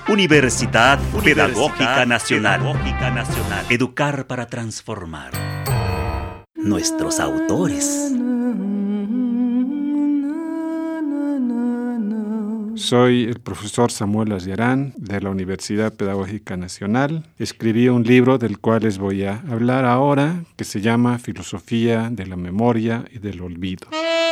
Universidad Pedagógica Nacional. Educar para transformar. Nuestros autores. Soy el profesor Samuel Ayarán de la Universidad Pedagógica Nacional. Escribí un libro del cual les voy a hablar ahora, que se llama Filosofía de la Memoria y del Olvido.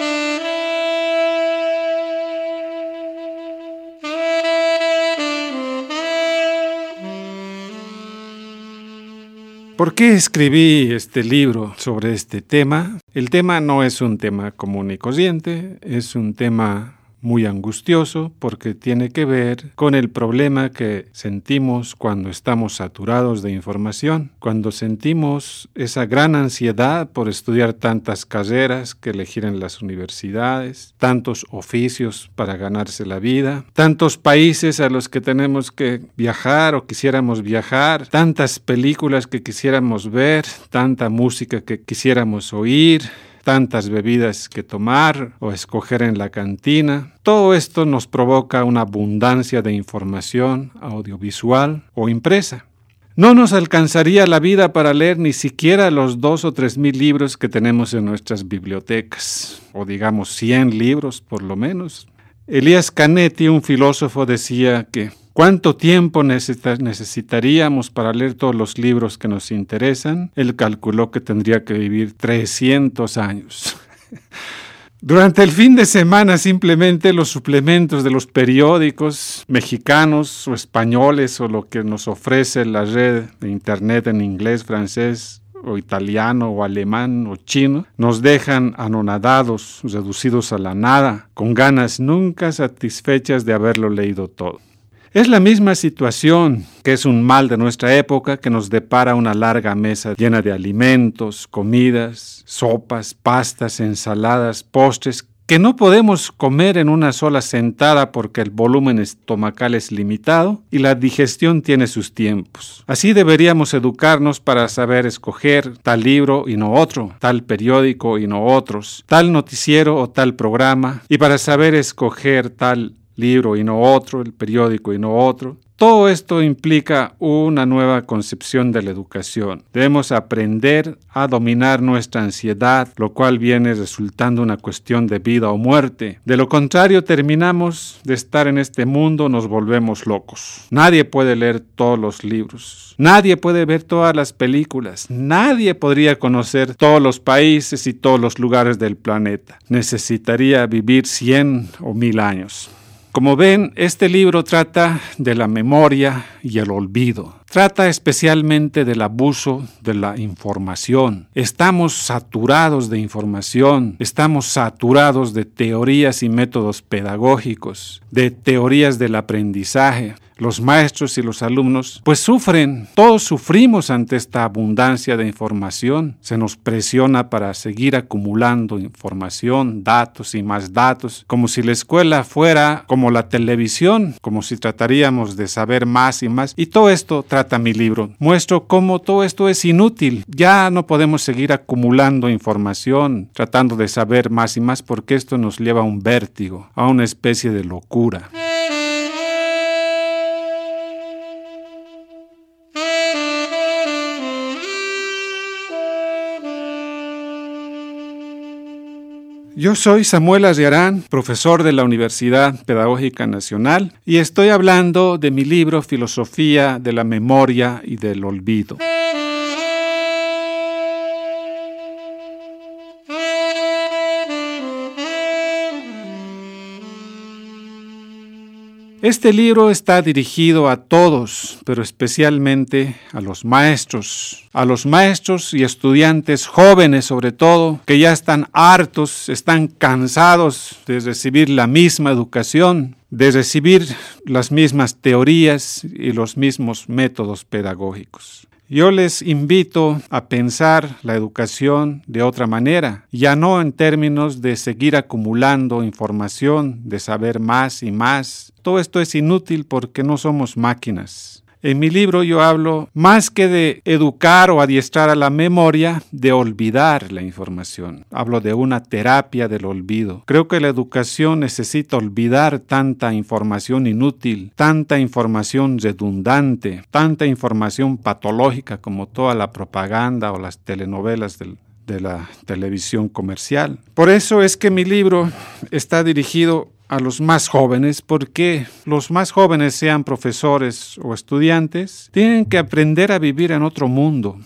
¿Por qué escribí este libro sobre este tema? El tema no es un tema común y corriente, es un tema muy angustioso porque tiene que ver con el problema que sentimos cuando estamos saturados de información, cuando sentimos esa gran ansiedad por estudiar tantas carreras que elegir en las universidades, tantos oficios para ganarse la vida, tantos países a los que tenemos que viajar o quisiéramos viajar, tantas películas que quisiéramos ver, tanta música que quisiéramos oír, tantas bebidas que tomar o escoger en la cantina. Todo esto nos provoca una abundancia de información audiovisual o impresa. No nos alcanzaría la vida para leer ni siquiera los 2,000 o 3,000 libros que tenemos en nuestras bibliotecas, o digamos 100 libros por lo menos. Elías Canetti, un filósofo, decía que ¿cuánto tiempo necesitaríamos para leer todos los libros que nos interesan? Él calculó que tendría que vivir 300 años. Durante el fin de semana simplemente los suplementos de los periódicos mexicanos o españoles o lo que nos ofrece la red de internet en inglés, francés o italiano o alemán o chino, nos dejan anonadados, reducidos a la nada, con ganas nunca satisfechas de haberlo leído todo. Es la misma situación, que es un mal de nuestra época, que nos depara una larga mesa llena de alimentos, comidas, sopas, pastas, ensaladas, postres, que no podemos comer en una sola sentada porque el volumen estomacal es limitado y la digestión tiene sus tiempos. Así deberíamos educarnos para saber escoger tal libro y no otro, tal periódico y no otros, tal noticiero o tal programa, y para saber escoger tal libro y no otro, el periódico y no otro. Todo esto implica una nueva concepción de la educación. Debemos aprender a dominar nuestra ansiedad, lo cual viene resultando una cuestión de vida o muerte. De lo contrario, terminamos de estar en este mundo, nos volvemos locos. Nadie puede leer todos los libros. Nadie puede ver todas las películas. Nadie podría conocer todos los países y todos los lugares del planeta. Necesitaría vivir 100 o 1000 años. Como ven, este libro trata de la memoria y el olvido. Trata especialmente del abuso de la información. Estamos saturados de información, estamos saturados de teorías y métodos pedagógicos, de teorías del aprendizaje. Los maestros y los alumnos pues sufren, todos sufrimos ante esta abundancia de información. Se nos presiona para seguir acumulando información, datos y más datos, como si la escuela fuera como la televisión, como si trataríamos de saber más y más. Y todo esto trata mi libro. Muestro cómo todo esto es inútil. Ya no podemos seguir acumulando información, tratando de saber más y más, porque esto nos lleva a un vértigo, a una especie de locura. Yo soy Samuel Ayarán, profesor de la Universidad Pedagógica Nacional, y estoy hablando de mi libro Filosofía de la Memoria y del Olvido. Este libro está dirigido a todos, pero especialmente a los maestros y estudiantes jóvenes sobre todo, que ya están hartos, están cansados de recibir la misma educación, de recibir las mismas teorías y los mismos métodos pedagógicos. Yo les invito a pensar la educación de otra manera, ya no en términos de seguir acumulando información, de saber más y más. Todo esto es inútil porque no somos máquinas. En mi libro yo hablo más que de educar o adiestrar a la memoria, de olvidar la información. Hablo de una terapia del olvido. Creo que la educación necesita olvidar tanta información inútil, tanta información redundante, tanta información patológica como toda la propaganda o las telenovelas de la televisión comercial. Por eso es que mi libro está dirigido a los más jóvenes, porque los más jóvenes, sean profesores o estudiantes, tienen que aprender a vivir en otro mundo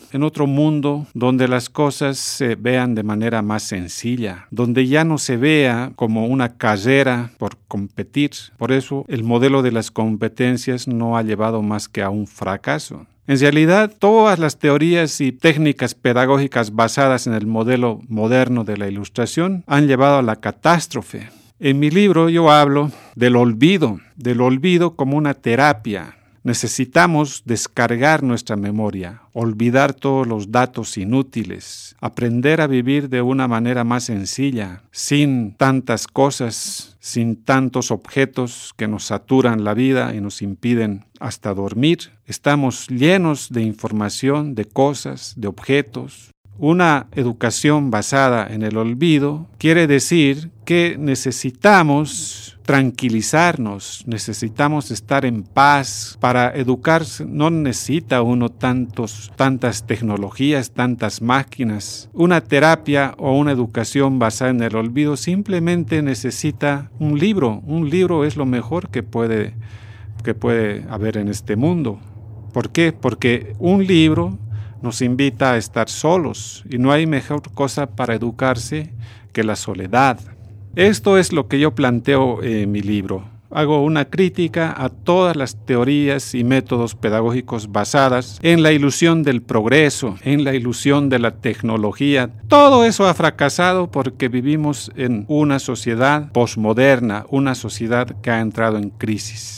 donde las cosas se vean de manera más sencilla, donde ya no se vea como una carrera por competir. Por eso el modelo de las competencias no ha llevado más que a un fracaso. En realidad, todas las teorías y técnicas pedagógicas basadas en el modelo moderno de la Ilustración han llevado a la catástrofe. En mi libro yo hablo del olvido como una terapia. Necesitamos descargar nuestra memoria, olvidar todos los datos inútiles, aprender a vivir de una manera más sencilla, sin tantas cosas, sin tantos objetos que nos saturan la vida y nos impiden hasta dormir. Estamos llenos de información, de cosas, de objetos. Una educación basada en el olvido quiere decir que necesitamos tranquilizarnos, necesitamos estar en paz. Para educarse no necesita uno tantas tecnologías, tantas máquinas. Una terapia o una educación basada en el olvido simplemente necesita un libro. Un libro es lo mejor que puede haber en este mundo. ¿Por qué? Porque un libro nos invita a estar solos, y no hay mejor cosa para educarse que la soledad. Esto es lo que yo planteo en mi libro. Hago una crítica a todas las teorías y métodos pedagógicos basadas en la ilusión del progreso, en la ilusión de la tecnología. Todo eso ha fracasado porque vivimos en una sociedad posmoderna, una sociedad que ha entrado en crisis.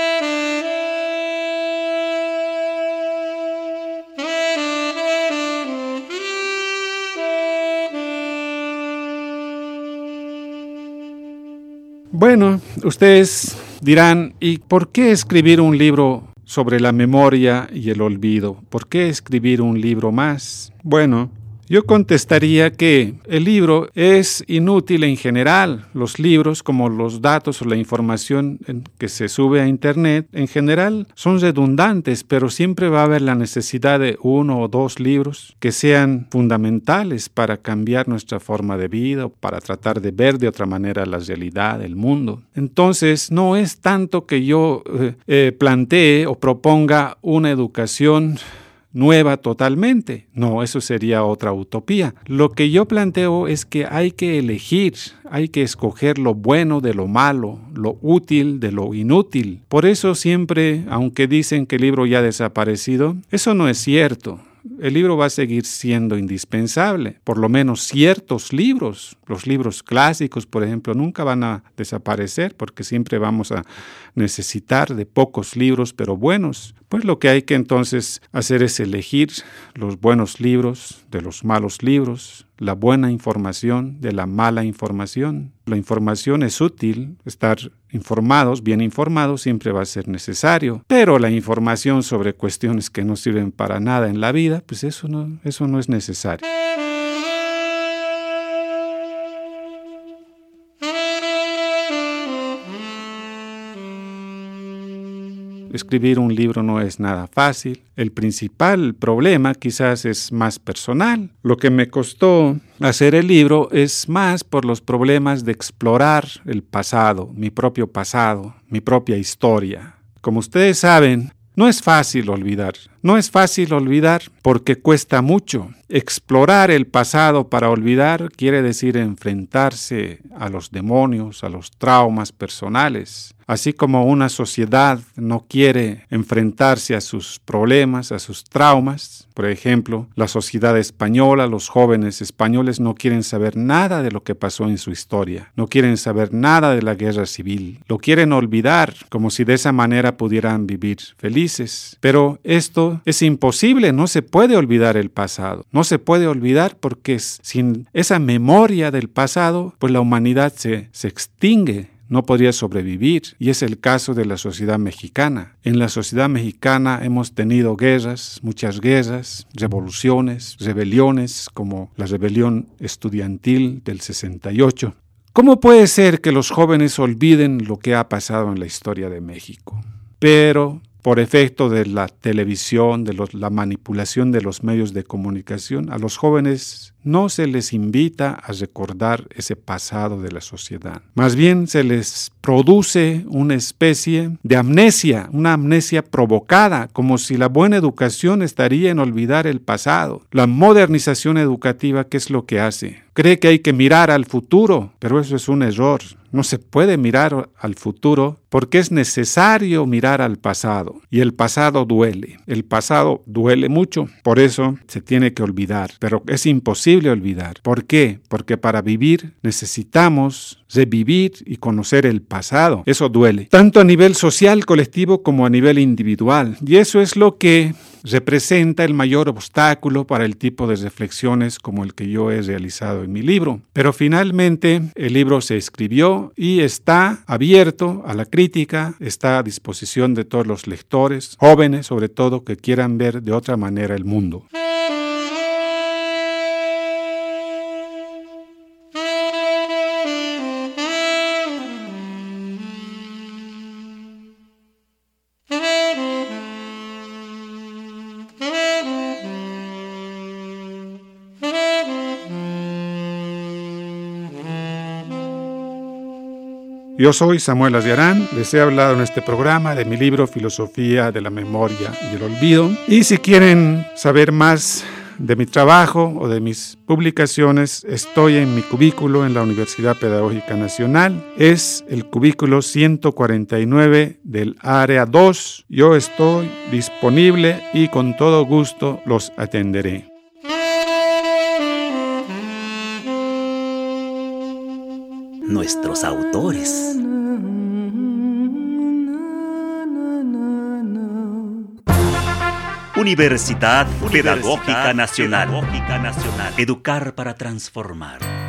Bueno, ustedes dirán, ¿y por qué escribir un libro sobre la memoria y el olvido? ¿Por qué escribir un libro más? Bueno, yo contestaría que el libro es inútil en general. Los libros, como los datos o la información que se sube a Internet, en general son redundantes, pero siempre va a haber la necesidad de 1 o 2 libros que sean fundamentales para cambiar nuestra forma de vida o para tratar de ver de otra manera la realidad, el mundo. Entonces, no es tanto que yo plantee o proponga una educación nueva totalmente. No, eso sería otra utopía. Lo que yo planteo es que hay que elegir, hay que escoger lo bueno de lo malo, lo útil de lo inútil. Por eso siempre, aunque dicen que el libro ya ha desaparecido, eso no es cierto. El libro va a seguir siendo indispensable. Por lo menos ciertos libros, los libros clásicos, por ejemplo, nunca van a desaparecer porque siempre vamos a necesitar de pocos libros, pero buenos. Pues lo que hay que entonces hacer es elegir los buenos libros de los malos libros, la buena información de la mala información. La información es útil, estar informados, bien informados, siempre va a ser necesario, pero la información sobre cuestiones que no sirven para nada en la vida, pues eso no es necesario. Escribir un libro no es nada fácil. El principal problema quizás es más personal. Lo que me costó hacer el libro es más por los problemas de explorar el pasado, mi propia historia. Como ustedes saben, no es fácil olvidar. No es fácil olvidar porque cuesta mucho. Explorar el pasado para olvidar quiere decir enfrentarse a los demonios, a los traumas personales. Así como una sociedad no quiere enfrentarse a sus problemas, a sus traumas. Por ejemplo, la sociedad española, los jóvenes españoles no quieren saber nada de lo que pasó en su historia. No quieren saber nada de la guerra civil. Lo quieren olvidar, como si de esa manera pudieran vivir felices. Pero esto es imposible, no se puede olvidar el pasado. No se puede olvidar porque sin esa memoria del pasado, pues la humanidad se extingue. no podría sobrevivir, y es el caso de la sociedad mexicana. En la sociedad mexicana hemos tenido guerras, muchas guerras, revoluciones, rebeliones, como la rebelión estudiantil del 68. ¿Cómo puede ser que los jóvenes olviden lo que ha pasado en la historia de México? Pero por efecto de la televisión, de la manipulación de los medios de comunicación, a los jóvenes no se les invita a recordar ese pasado de la sociedad. Más bien se les produce una especie de amnesia, una amnesia provocada, como si la buena educación estaría en olvidar el pasado. La modernización educativa, ¿qué es lo que hace? Cree que hay que mirar al futuro, pero eso es un error. No se puede mirar al futuro porque es necesario mirar al pasado. Y el pasado duele. El pasado duele mucho. Por eso se tiene que olvidar. Pero es imposible olvidar. ¿Por qué? Porque para vivir necesitamos revivir y conocer el pasado. Eso duele. Tanto a nivel social, colectivo, como a nivel individual. Y eso es lo que representa el mayor obstáculo para el tipo de reflexiones como el que yo he realizado en mi libro. Pero finalmente el libro se escribió y está abierto a la crítica, está a disposición de todos los lectores, jóvenes sobre todo, que quieran ver de otra manera el mundo. Yo soy Samuel Aziarán, les he hablado en este programa de mi libro Filosofía de la Memoria y el Olvido. Y si quieren saber más de mi trabajo o de mis publicaciones, estoy en mi cubículo en la Universidad Pedagógica Nacional. Es el cubículo 149 del área 2. Yo estoy disponible y con todo gusto los atenderé. Nuestros autores. Universidad Pedagógica Nacional. Educar para transformar.